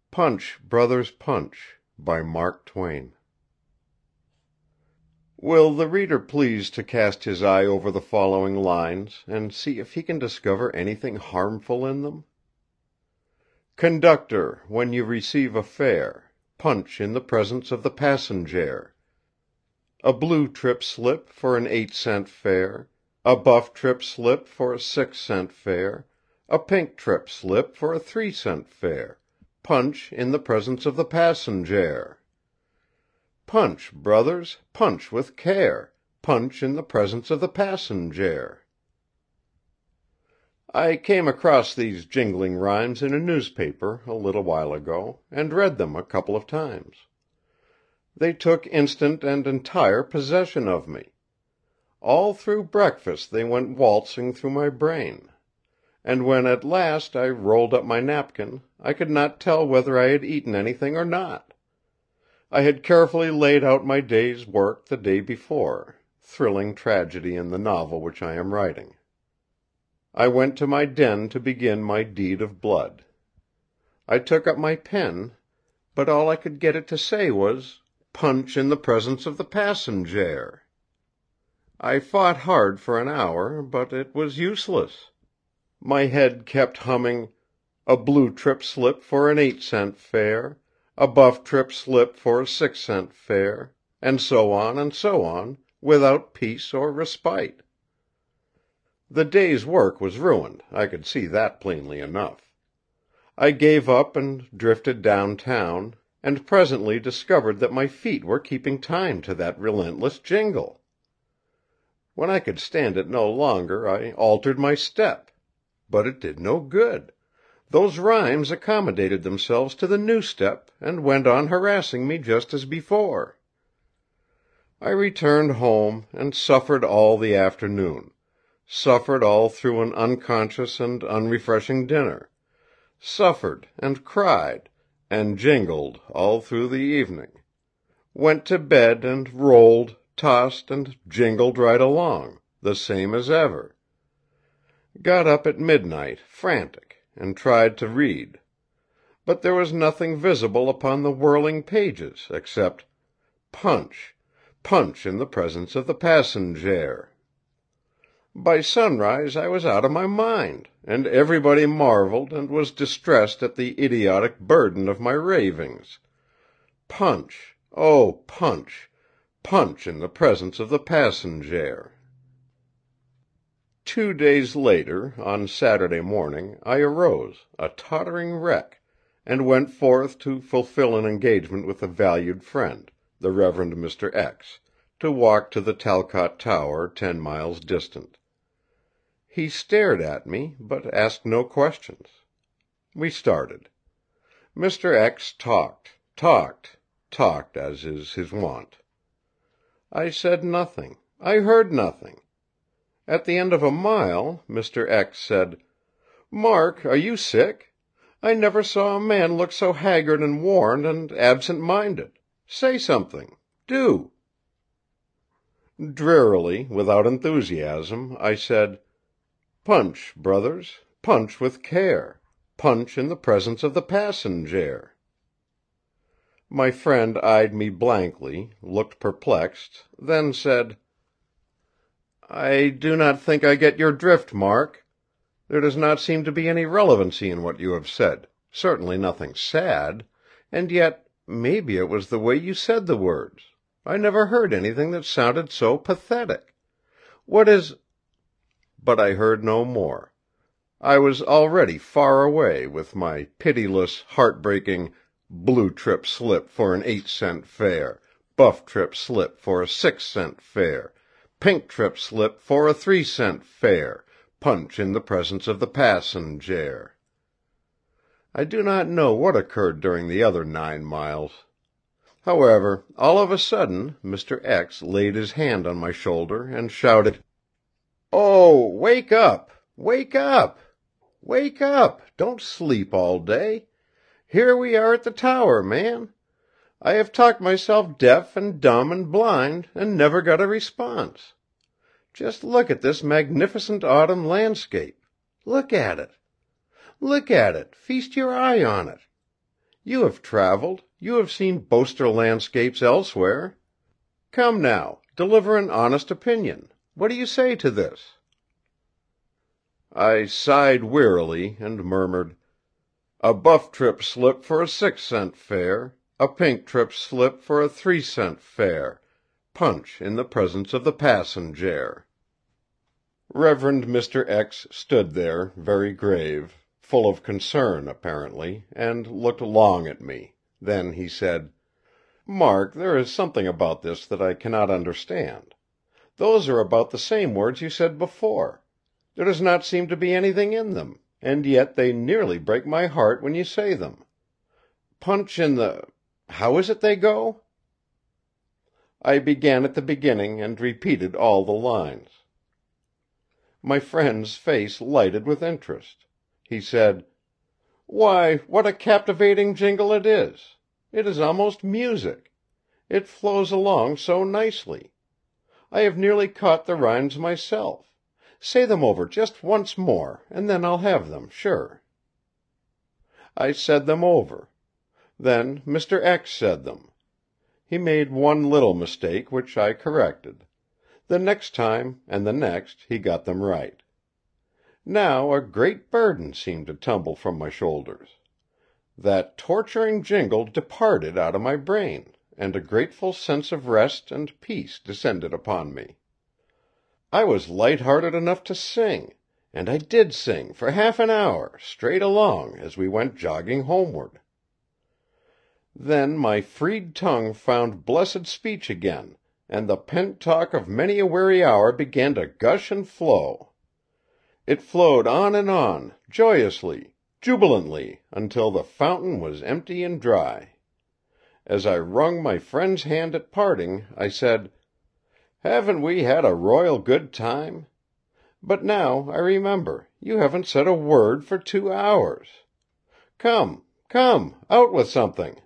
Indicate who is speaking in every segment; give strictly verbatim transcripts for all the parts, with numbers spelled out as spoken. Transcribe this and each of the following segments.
Speaker 1: Punch, Brothers, Punch by Mark Twain. Will the reader please to cast his eye over the following lines and see if he can discover anything harmful in them? Conductor, when you receive a fare, punch in the presence of the passenger. A blue trip slip for an eight cent fare, a buff trip slip for a six cent fare, a pink trip slip for a three cent fare. Punch in the presence of the passenger. Punch, brothers, punch with care. Punch in the presence of the passenger. I came across these jingling rhymes in a newspaper a little while ago, and read them a couple of times. They took instant and entire possession of me. All through breakfast they went waltzing through my brain. And when at last I rolled up my napkin, I could not tell whether I had eaten anything or not. I had carefully laid out my day's work the day before, thrilling tragedy in the novel which I am writing. I went to my den to begin my deed of blood. I took up my pen, but all I could get it to say was, "Punch in the presence of the passenger." I fought hard for an hour, but it was useless. My head kept humming, "A blue trip slip for an eight cent fare, a buff trip slip for a six cent fare," and so on and so on, without peace or respite. The day's work was ruined, I could see that plainly enough. I gave up and drifted downtown, and presently discovered that my feet were keeping time to that relentless jingle. When I could stand it no longer, I altered my step. But it did no good. Those rhymes accommodated themselves to the new step and went on harassing me just as before. I returned home and suffered all the afternoon, suffered all through an unconscious and unrefreshing dinner, suffered and cried and jingled all through the evening, went to bed and rolled, tossed and jingled right along, the same as ever. Got up at midnight, frantic, and tried to read. But there was nothing visible upon the whirling pages except punch, punch in the presence of the passenger. By sunrise I was out of my mind, and everybody marveled and was distressed at the idiotic burden of my ravings. Punch, oh, punch, punch in the presence of the passenger. Two days later, on Saturday morning, I arose, a tottering wreck, and went forth to fulfill an engagement with a valued friend, the Reverend Mister X, to walk to the Talcott Tower, ten miles distant. He stared at me, but asked no questions. We started. Mister X talked, talked, talked, as is his wont. I said nothing. I heard nothing. At the end of a mile, Mister X said, "Mark, are you sick? I never saw a man look so haggard and worn and absent-minded. Say something. Do." Drearily, without enthusiasm, I said, "Punch, brothers, punch with care. Punch in the presence of the passenger." My friend eyed me blankly, looked perplexed, then said, "I do not think I get your drift, Mark. There does not seem to be any relevancy in what you have said, certainly nothing sad, and yet maybe it was the way you said the words. I never heard anything that sounded so pathetic. What is—" But I heard no more. I was already far away with my pitiless, heart-breaking blue trip slip for an eight cent fare, buff trip slip for a six cent fare, pink trip slip for a three cent fare, punch in the presence of the passenger. I do not know what occurred during the other nine miles. However, all of a sudden, Mister X laid his hand on my shoulder and shouted, "Oh, wake up! Wake up! Wake up! Don't sleep all day! Here we are at the tower, man! I have talked myself deaf and dumb and blind, and never got a response. Just look at this magnificent autumn landscape. Look at it. Look at it, feast your eye on it. You have traveled, you have seen Boaster landscapes elsewhere. Come now, deliver an honest opinion. What do you say to this?" I sighed wearily, and murmured, "A buff trip slip for a six-cent fare, a pink trip slip for a three-cent fare. Punch in the presence of the passenjare." Reverend Mister X stood there, very grave, full of concern, apparently, and looked long at me. Then he said, "Mark, there is something about this that I cannot understand. Those are about the same words you said before. There does not seem to be anything in them, and yet they nearly break my heart when you say them. Punch in the... how is it they go?" I began at the beginning and repeated all the lines. My friend's face lighted with interest. He said, "Why, what a captivating jingle it is! It is almost music. It flows along so nicely. I have nearly caught the rhymes myself. Say them over just once more, and then I'll have them, sure." I said them over. Then Mister X said them. He made one little mistake, which I corrected. The next time, and the next, he got them right. Now a great burden seemed to tumble from my shoulders. That torturing jingle departed out of my brain, and a grateful sense of rest and peace descended upon me. I was light-hearted enough to sing, and I did sing for half an hour, straight along, as we went jogging homeward. Then my freed tongue found blessed speech again, and the pent talk of many a weary hour began to gush and flow. It flowed on and on, joyously, jubilantly, until the fountain was empty and dry. As I wrung my friend's hand at parting, I said, "Haven't we had a royal good time? But now I remember, you haven't said a word for two hours. Come, come, out with something."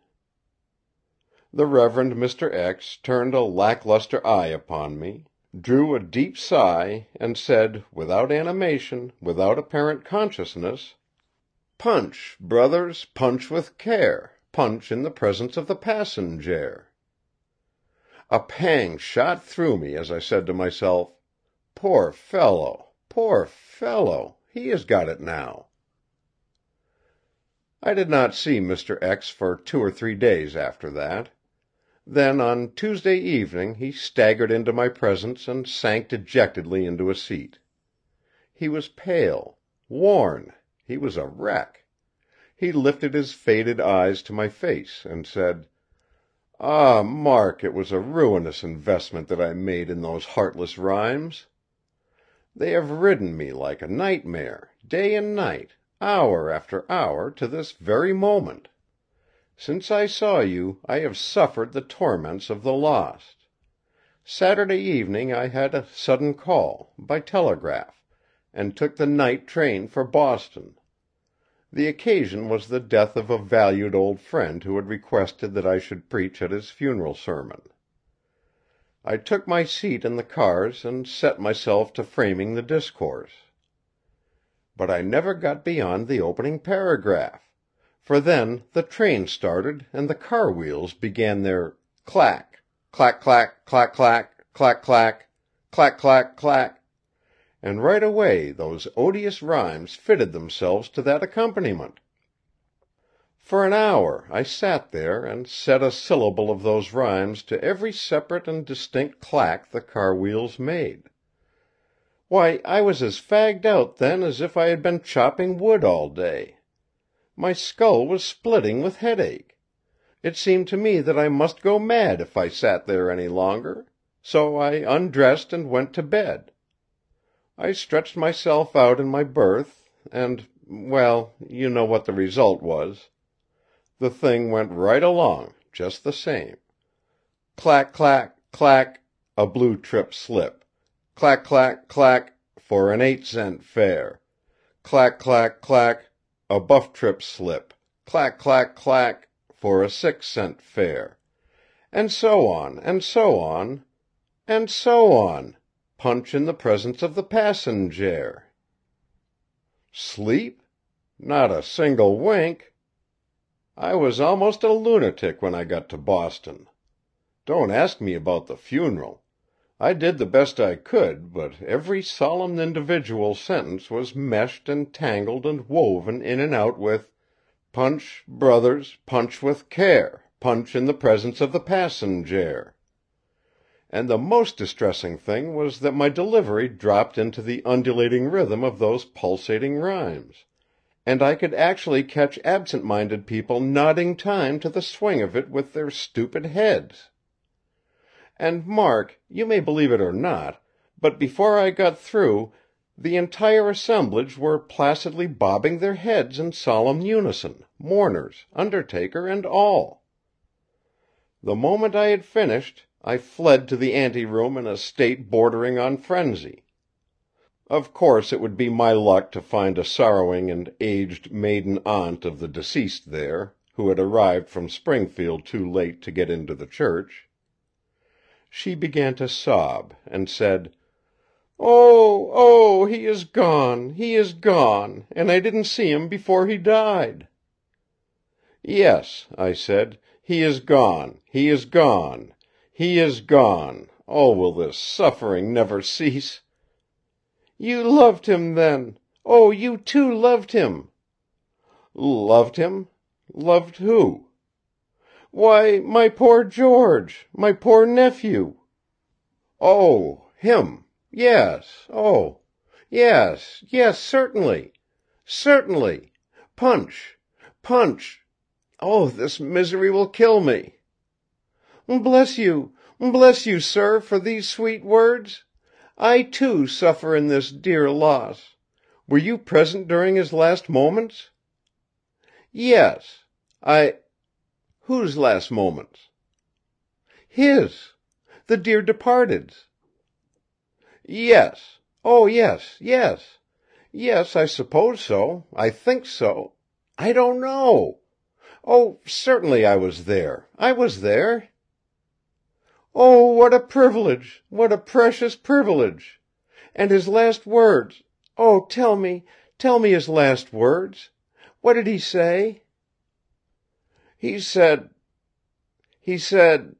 Speaker 1: The Reverend Mister X turned a lackluster eye upon me, drew a deep sigh, and said, without animation, without apparent consciousness, "Punch, brothers, punch with care, punch in the presence of the passenjare." A pang shot through me as I said to myself, "Poor fellow, poor fellow, he has got it now." I did not see Mister X for two or three days after that. Then on Tuesday evening he staggered into my presence and sank dejectedly into a seat. He was pale, worn, he was a wreck. He lifted his faded eyes to my face and said, "Ah, Mark, it was a ruinous investment that I made in those heartless rhymes. They have ridden me like a nightmare, day and night, hour after hour, to this very moment. Since I saw you, I have suffered the torments of the lost. Saturday evening I had a sudden call, by telegraph, and took the night train for Boston. The occasion was the death of a valued old friend who had requested that I should preach at his funeral sermon. I took my seat in the cars and set myself to framing the discourse. But I never got beyond the opening paragraph. For then the train started and the car wheels began their clack, clack clack, clack clack, clack clack, clack clack clack, and right away those odious rhymes fitted themselves to that accompaniment. For an hour I sat there and set a syllable of those rhymes to every separate and distinct clack the car wheels made. Why, I was as fagged out then as if I had been chopping wood all day. My skull was splitting with headache. It seemed to me that I must go mad if I sat there any longer, so I undressed and went to bed. I stretched myself out in my berth, and, well, you know what the result was. The thing went right along, just the same. Clack, clack, clack, a blue trip slip. Clack, clack, clack, for an eight-cent fare. Clack, clack, clack, a buff trip slip. Clack, clack, clack, for a six-cent fare. And so on, and so on, and so on. Punch in the presence of the passenjare. Sleep? Not a single wink. I was almost a lunatic when I got to Boston. Don't ask me about the funeral. I did the best I could, but every solemn individual sentence was meshed and tangled and woven in and out with "Punch, brothers, punch with care, punch in the presence of the passenjare." And the most distressing thing was that my delivery dropped into the undulating rhythm of those pulsating rhymes, and I could actually catch absent-minded people nodding time to the swing of it with their stupid heads. And, Mark, you may believe it or not, but before I got through, the entire assemblage were placidly bobbing their heads in solemn unison, mourners, undertaker, and all. The moment I had finished, I fled to the anteroom in a state bordering on frenzy. Of course it would be my luck to find a sorrowing and aged maiden aunt of the deceased there, who had arrived from Springfield too late to get into the church. She began to sob, and said, "Oh, oh, he is gone, he is gone, and I didn't see him before he died." "Yes," I said, "he is gone, he is gone, he is gone, oh, will this suffering never cease?" "You loved him, then! Oh, you too loved him!" "Loved him? Loved who?" "Why, my poor George, my poor nephew." "Oh, him! Yes, oh, yes, yes, certainly, certainly. Punch, punch. Oh, this misery will kill me." "Bless you, bless you, sir, for these sweet words. I, too, suffer in this dear loss. Were you present during his last moments?" "Yes. I—" "Whose last moments?" "His. The dear departed's." "Yes. Oh, yes, yes. Yes, I suppose so. I think so. I don't know. Oh, certainly I was there. I was there." "Oh, what a privilege! What a precious privilege! And his last words! Oh, tell me, tell me his last words. What did he say?" "He said he said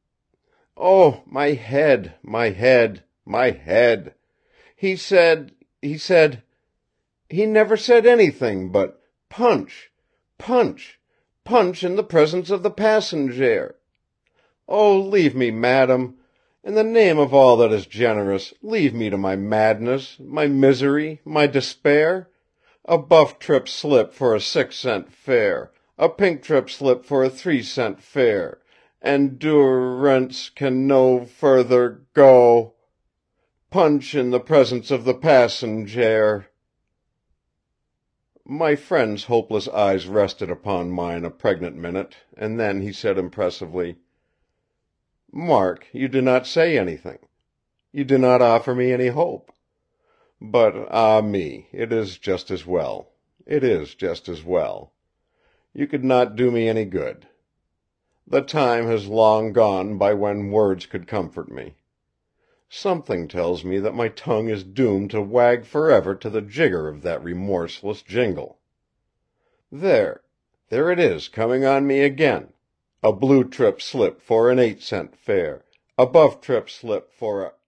Speaker 1: oh, my head, my head, my head! He said he said he never said anything but 'Punch, punch, punch in the presence of the passenjare.' Oh, leave me, madam! In the name of all that is generous, leave me to my madness, my misery, my despair! A buff trip slip for a six-cent fare, a pink trip slip for a three-cent fare, and dur—ance can no further go. Punch in the presence of the passenjare." My friend's hopeless eyes rested upon mine a pregnant minute, and then he said impressively: "Mark, you do not say anything. You do not offer me any hope. But, ah me, it is just as well. It is just as well. You could not do me any good. The time has long gone by when words could comfort me. Something tells me that my tongue is doomed to wag forever to the jigger of that remorseless jingle. There, there it is coming on me again. A blue trip slip for an eight-cent fare, a buff trip slip for a—"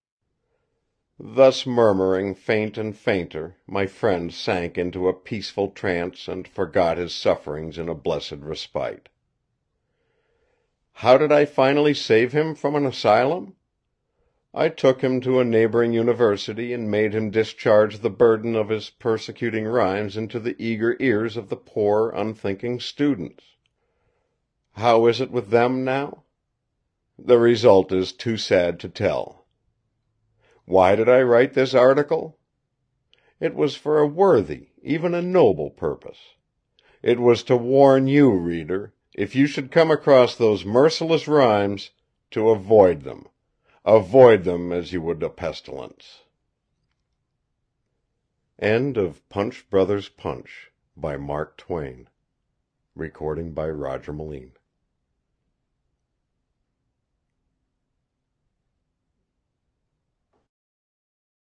Speaker 1: Thus murmuring faint and fainter, my friend sank into a peaceful trance and forgot his sufferings in a blessed respite. How did I finally save him from an asylum? I took him to a neighboring university and made him discharge the burden of his persecuting rhymes into the eager ears of the poor, unthinking students. How is it with them now? The result is too sad to tell. Why did I write this article? It was for a worthy, even a noble purpose. It was to warn you, reader, if you should come across those merciless rhymes, to avoid them. Avoid them as you would a pestilence. End of Punch Brothers Punch by Mark Twain. Recording by Roger Moline.